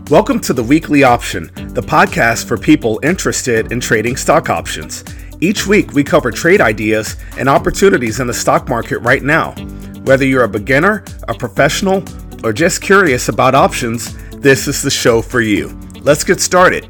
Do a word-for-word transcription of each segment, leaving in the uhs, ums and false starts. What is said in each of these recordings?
Welcome to the Weekly Option, the podcast for people interested in trading stock options. Each week, we cover trade ideas and opportunities in the stock market right now. Whether you're a beginner, a professional, or just curious about options, this is the show for you. Let's get started.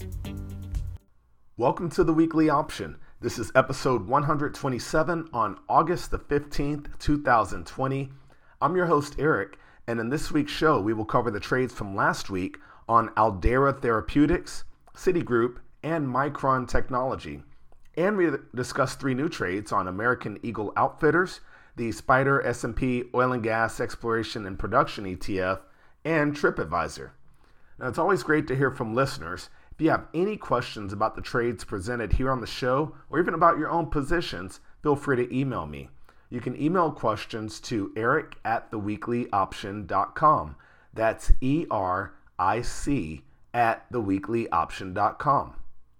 Welcome to the Weekly Option. This is episode one hundred twenty-seven on August the fifteenth, two thousand twenty. I'm your host, Eric, and in this week's show, we will cover the trades from last week on Aldera Therapeutics, Citigroup, and Micron Technology. And we discuss three new trades on American Eagle Outfitters, the Spider S and P Oil and Gas Exploration and Production E T F, and TripAdvisor. Now, it's always great to hear from listeners. If you have any questions about the trades presented here on the show, or even about your own positions, feel free to email me. You can email questions to eric at the weekly option dot com. That's E R I C at the weekly option dot com.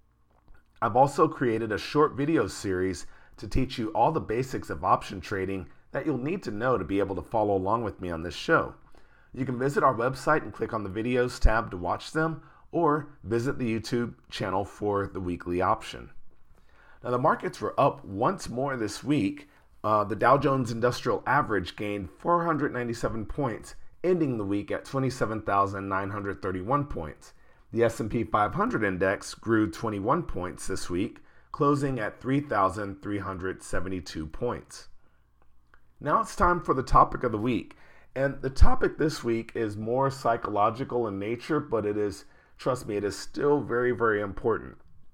I've also created a short video series to teach you all the basics of option trading that you'll need to know to be able to follow along with me on this show. You can visit our website and click on the videos tab to watch them, or visit the YouTube channel for the Weekly Option. Now, the markets were up once more this week. Uh, the Dow Jones Industrial Average gained four hundred ninety-seven points, ending the week at twenty-seven thousand nine hundred thirty-one points. The S and P five hundred index grew twenty-one points this week, closing at three thousand three hundred seventy-two points. Now it's time for the topic of the week. And the topic this week is more psychological in nature, but it is, trust me, it is still very, very important.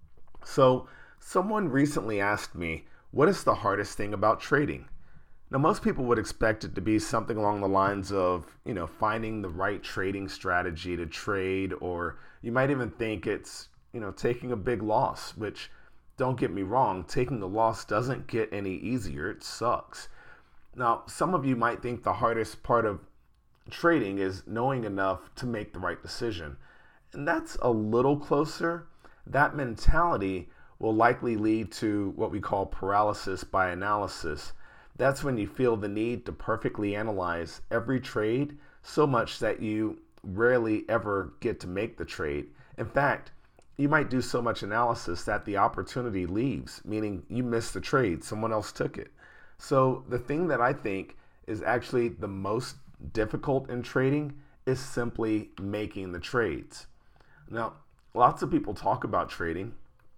So someone recently asked me, what is the hardest thing about trading? Now, most people would expect it to be something along the lines of, you know, finding the right trading strategy to trade, or you might even think it's, you know, taking a big loss, which, don't get me wrong, taking a loss doesn't get any easier. It sucks. Now, some of you might think the hardest part of trading is knowing enough to make the right decision. And that's a little closer. That mentality will likely lead to what we call paralysis by analysis. That's when you feel the need to perfectly analyze every trade so much that you rarely ever get to make the trade. In fact, you might do so much analysis that the opportunity leaves, meaning you missed the trade, someone else took it. So the thing that I think is actually the most difficult in trading is simply making the trades. Now, lots of people talk about trading.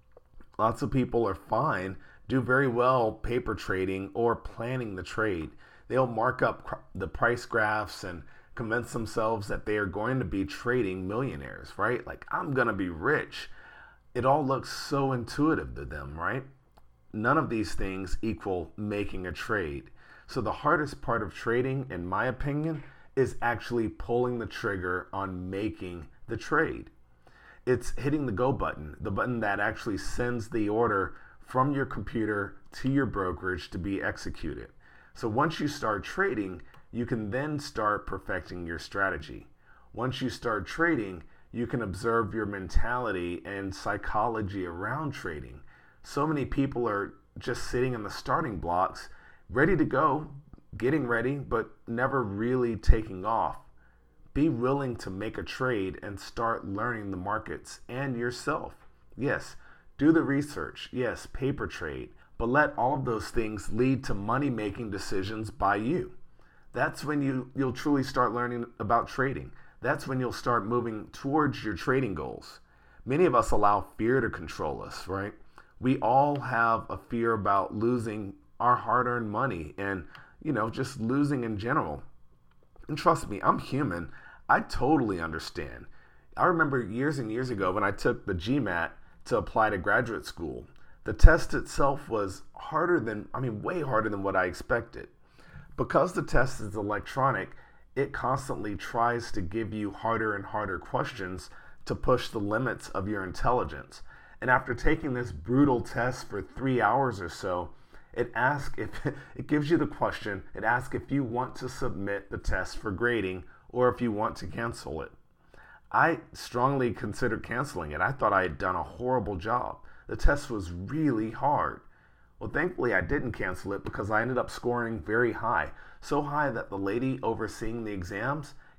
Lots of people are fine, do very well paper trading or planning the trade. They'll mark up the price graphs and convince themselves that they are going to be trading millionaires, right? Like, I'm going to be rich. It all looks so intuitive to them, right? None of these things equal making a trade. So the hardest part of trading, in my opinion, is actually pulling the trigger on making the trade. It's hitting the go button, the button that actually sends the order from your computer to your brokerage to be executed. So once you start trading, you can then start perfecting your strategy. Once you start trading, you can observe your mentality and psychology around trading. So many people are just sitting in the starting blocks, ready to go, getting ready, but never really taking off. Be willing to make a trade and start learning the markets and yourself. Yes, do the research. Yes, paper trade. But let all of those things lead to money-making decisions by you. That's when you, you'll truly start learning about trading. That's when you'll start moving towards your trading goals. Many of us allow fear to control us, right? We all have a fear about losing our hard-earned money and, you know, just losing in general. And trust me, I'm human. I totally understand. I remember years and years ago when I took the GMAT to apply to graduate school. The test itself was harder than, I mean, way harder than what I expected. Because the test is electronic, it constantly tries to give you harder and harder questions to push the limits of your intelligence. And after taking this brutal test for three hours or so, it asks if it gives you the question, it asks if you want to submit the test for grading or if you want to cancel it. I strongly considered canceling it. I thought I had done a horrible job. The test was really hard. Well, thankfully I didn't cancel it because I ended up scoring very high. So high that the lady overseeing the exams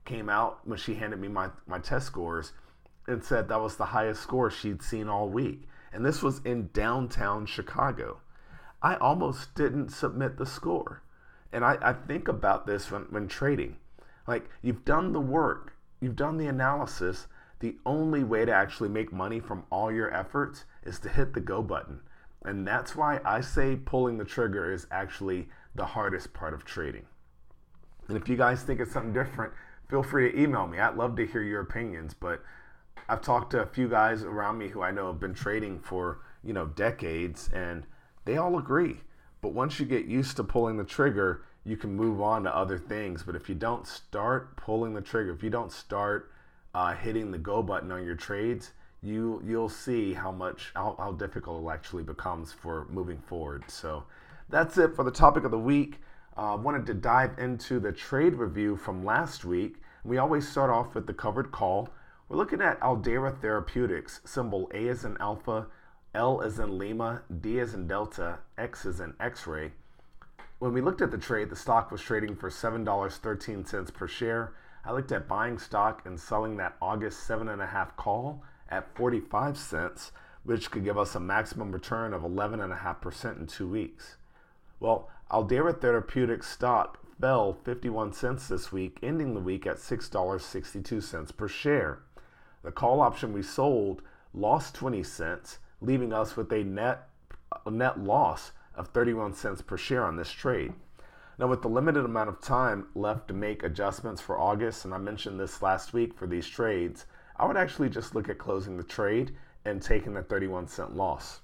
came out when she handed me my, my test scores and said that was the highest score she'd seen all week. And this was in downtown Chicago. I almost didn't submit the score. And I, I think about this when, when trading. Like, you've done the work, you've done the analysis. The only way to actually make money from all your efforts is to hit the go button. And that's why I say pulling the trigger is actually the hardest part of trading. And if you guys think it's something different, feel free to email me. I'd love to hear your opinions, but I've talked to a few guys around me who I know have been trading for, you know, decades, and they all agree. But once you get used to pulling the trigger, you can move on to other things. But if you don't start pulling the trigger, if you don't start uh, hitting the go button on your trades, you, you'll see how much, how, how difficult it actually becomes for moving forward. So that's it for the topic of the week. I uh, wanted to dive into the trade review from last week. We always start off with the covered call. We're looking at Aldeyra Therapeutics, symbol A as in Alpha, L as in Lima, D as in Delta, X as in X-ray. When we looked at the trade, the stock was trading for seven dollars and thirteen cents per share. I looked at buying stock and selling that August seven point five call at forty-five cents, which could give us a maximum return of eleven point five percent in two weeks. Well, Aldeyra Therapeutics stock fell fifty-one cents this week, ending the week at six dollars and sixty-two cents per share. The call option we sold lost twenty cents, leaving us with a net a net loss of thirty-one cents per share on this trade. Now, with the limited amount of time left to make adjustments for August, and I mentioned this last week for these trades, I would actually just look at closing the trade and taking the thirty-one cent loss.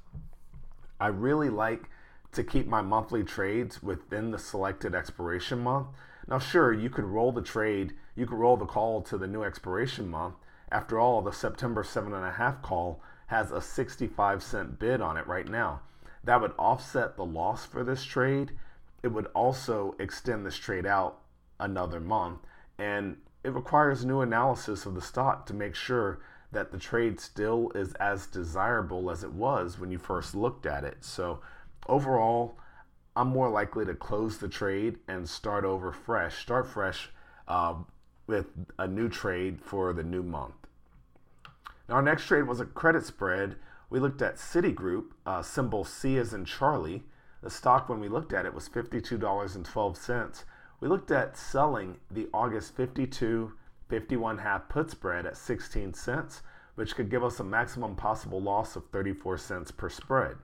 I really like to keep my monthly trades within the selected expiration month. Now, sure, you could roll the trade, you could roll the call to the new expiration month. After all, the September seven point five call has a sixty-five cent bid on it right now. That would offset the loss for this trade. It would also extend this trade out another month. And it requires new analysis of the stock to make sure that the trade still is as desirable as it was when you first looked at it. So overall, I'm more likely to close the trade and start over fresh, start fresh uh, with a new trade for the new month. Now, our next trade was a credit spread. We looked at Citigroup, uh, symbol C as in Charlie. The stock, when we looked at it, was fifty-two dollars and twelve cents. We looked at selling the August fifty-two fifty-one half put spread at sixteen cents, which could give us a maximum possible loss of thirty-four cents per spread.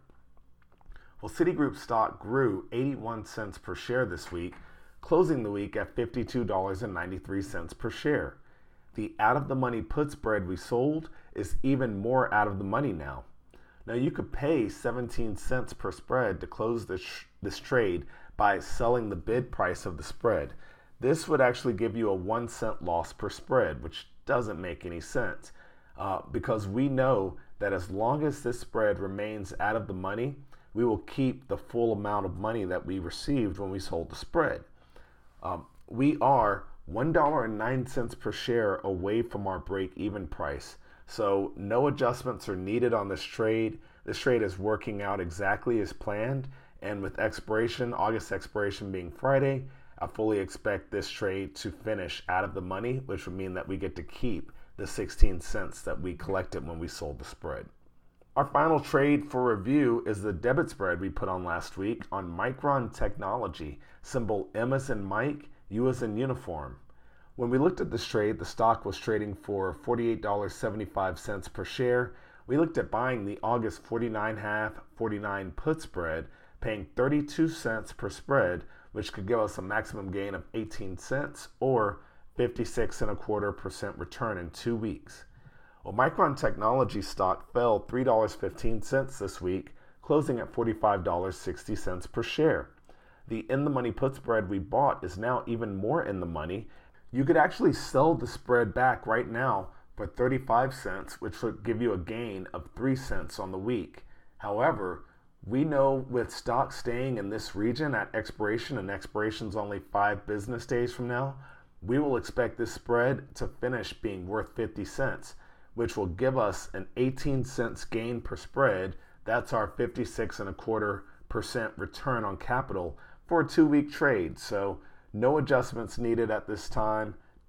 Well, Citigroup stock grew eighty-one cents per share this week, closing the week at fifty-two dollars and ninety-three cents per share. The out-of-the-money put spread we sold is even more out of the money now. Now, you could pay seventeen cents per spread to close this, this trade by selling the bid price of the spread. This would actually give you a one cent loss per spread, which doesn't make any sense uh, because we know that as long as this spread remains out of the money, we will keep the full amount of money that we received when we sold the spread. Um, we are one dollar and nine cents per share away from our break-even price. So no adjustments are needed on this trade. This trade is working out exactly as planned. And with expiration, August expiration being Friday, I fully expect this trade to finish out of the money, which would mean that we get to keep the sixteen cents that we collected when we sold the spread. Our final trade for review is the debit spread we put on last week on Micron Technology, symbol M as in Mike, U as in uniform. When we looked at this trade, the stock was trading for forty-eight dollars and seventy-five cents per share. We looked at buying the August forty-nine half, forty-nine put spread, paying thirty-two cents per spread, which could give us a maximum gain of eighteen cents or fifty-six and a quarter percent return in two weeks. Well, Micron Technology stock fell three dollars and fifteen cents this week, closing at forty-five dollars and sixty cents per share. The in-the-money put spread we bought is now even more in the money. You could actually sell the spread back right now for thirty-five cents, which would give you a gain of three cents on the week. However, we know with stock staying in this region at expiration, and expiration's only five business days from now, we will expect this spread to finish being worth fifty cents, which will give us an eighteen cents gain per spread. That's our fifty-six and a quarter percent return on capital for a two-week trade. So no adjustments needed at this time.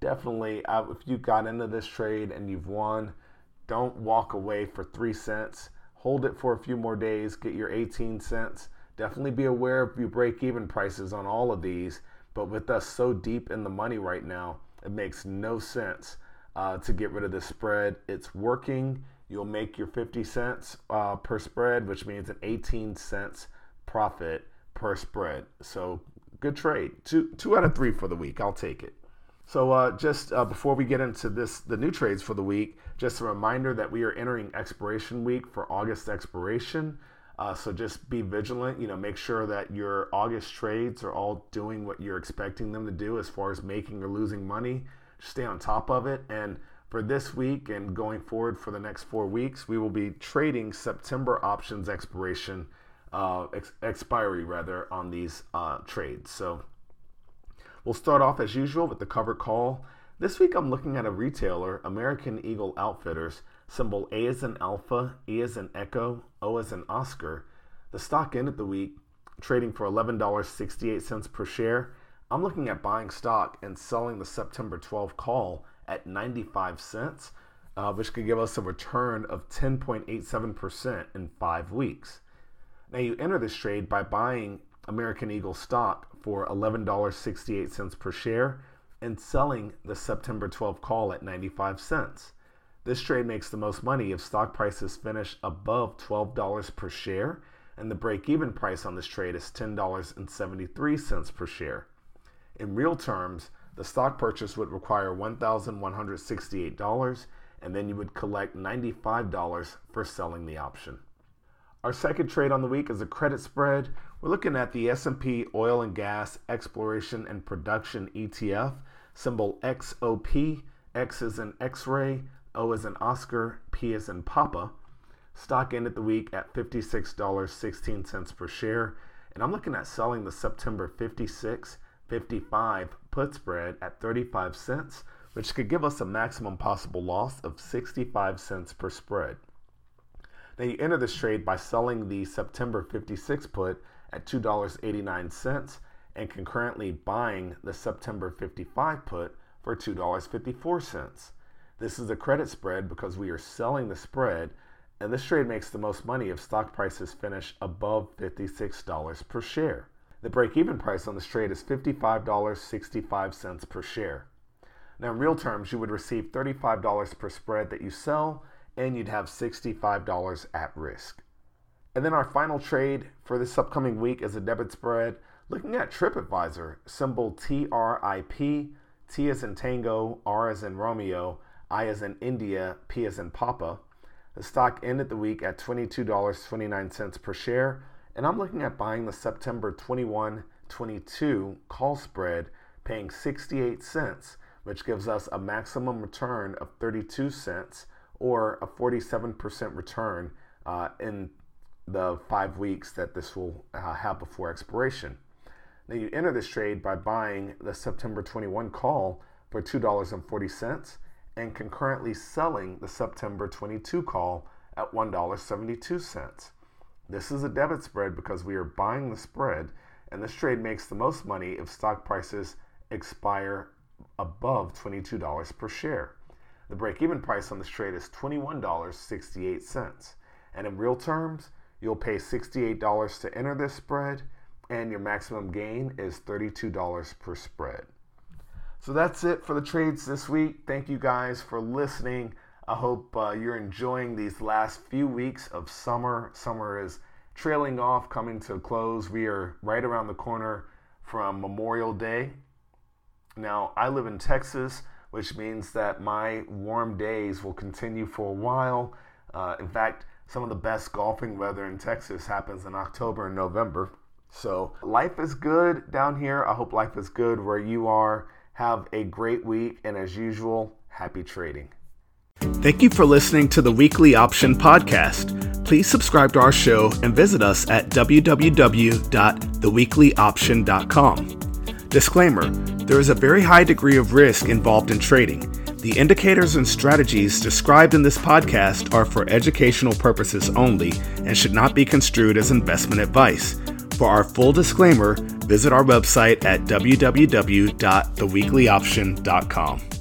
definitely, uh, if you got into this trade and you've won, don't walk away for three cents. Hold it for a few more days, get your eighteen cents. Definitely be aware of your break-even prices on all of these. But with us so deep in the money right now, it makes no sense uh, to get rid of this spread. It's working. You'll make your fifty cents uh, per spread, which means an eighteen cents profit per spread. So good trade. Two, two out of three for the week. I'll take it. So uh, just uh, before we get into this, the new trades for the week, just a reminder that we are entering expiration week for August expiration. Uh, so just be vigilant, you know, make sure that your August trades are all doing what you're expecting them to do as far as making or losing money. Just stay on top of it. And for this week and going forward for the next four weeks, we will be trading September options expiration, uh, ex- expiry rather, on these uh, trades. So we'll start off as usual with the covered call. This week I'm looking at a retailer, American Eagle Outfitters, symbol A as in Alpha, E as in Echo, O as in Oscar. The stock ended the week trading for eleven dollars and sixty-eight cents per share. I'm looking at buying stock and selling the September twelfth call at ninety-five cents, uh, which could give us a return of ten point eight seven percent in five weeks. Now you enter this trade by buying American Eagle stock for eleven dollars and sixty-eight cents per share and selling the September twelfth call at ninety-five cents. This trade makes the most money if stock prices finish above twelve dollars per share, and the break-even price on this trade is ten dollars and seventy-three cents per share. In real terms, the stock purchase would require one thousand one hundred sixty-eight dollars, and then you would collect ninety-five dollars for selling the option. Our second trade on the week is a credit spread. We're looking at the S and P Oil and Gas Exploration and Production E T F, symbol X O P, X is in X-ray, O as in Oscar, P as in Papa. Stock ended the week at fifty-six dollars and sixteen cents per share, and I'm looking at selling the September fifty-six fifty-five put spread at thirty-five cents, which could give us a maximum possible loss of sixty-five cents per spread. Now you enter this trade by selling the September fifty-six put at two dollars and eighty-nine cents and concurrently buying the September fifty-five put for two dollars and fifty-four cents. This is a credit spread because we are selling the spread, and this trade makes the most money if stock prices finish above fifty-six dollars per share. The break-even price on this trade is fifty-five dollars and sixty-five cents per share. Now in real terms, you would receive thirty-five dollars per spread that you sell, and you'd have sixty-five dollars at risk. And then our final trade for this upcoming week is a debit spread, looking at TripAdvisor, symbol T R I P, T as in Tango, R as in Romeo, I as in India, P as in Papa. The stock ended the week at twenty-two dollars and twenty-nine cents per share, and I'm looking at buying the September twenty-one twenty-two call spread, paying sixty-eight cents, which gives us a maximum return of thirty-two cents or a forty-seven percent return uh, in the five weeks that this will uh, have before expiration. Now you enter this trade by buying the September twenty-one call for two dollars and forty cents and concurrently selling the September twenty-two call at one dollar and seventy-two cents. This is a debit spread because we are buying the spread, and this trade makes the most money if stock prices expire above twenty-two dollars per share. The break-even price on this trade is twenty-one dollars and sixty-eight cents, and in real terms, you'll pay sixty-eight dollars to enter this spread, and your maximum gain is thirty-two dollars per spread. So that's it for the trades this week. Thank you guys for listening. I hope uh, you're enjoying these last few weeks of summer. Summer is trailing off, coming to a close. We are right around the corner from Memorial Day. Now, I live in Texas, which means that my warm days will continue for a while. Uh, in fact, some of the best golfing weather in Texas happens in October and November. So life is good down here. I hope life is good where you are. Have a great week, and as usual, happy trading. Thank you for listening to the Weekly Option Podcast. Please subscribe to our show and visit us at w w w dot the weekly option dot com. Disclaimer: there is a very high degree of risk involved in trading. The indicators and strategies described in this podcast are for educational purposes only and should not be construed as investment advice. For our full disclaimer, visit our website at w w w dot the weekly option dot com.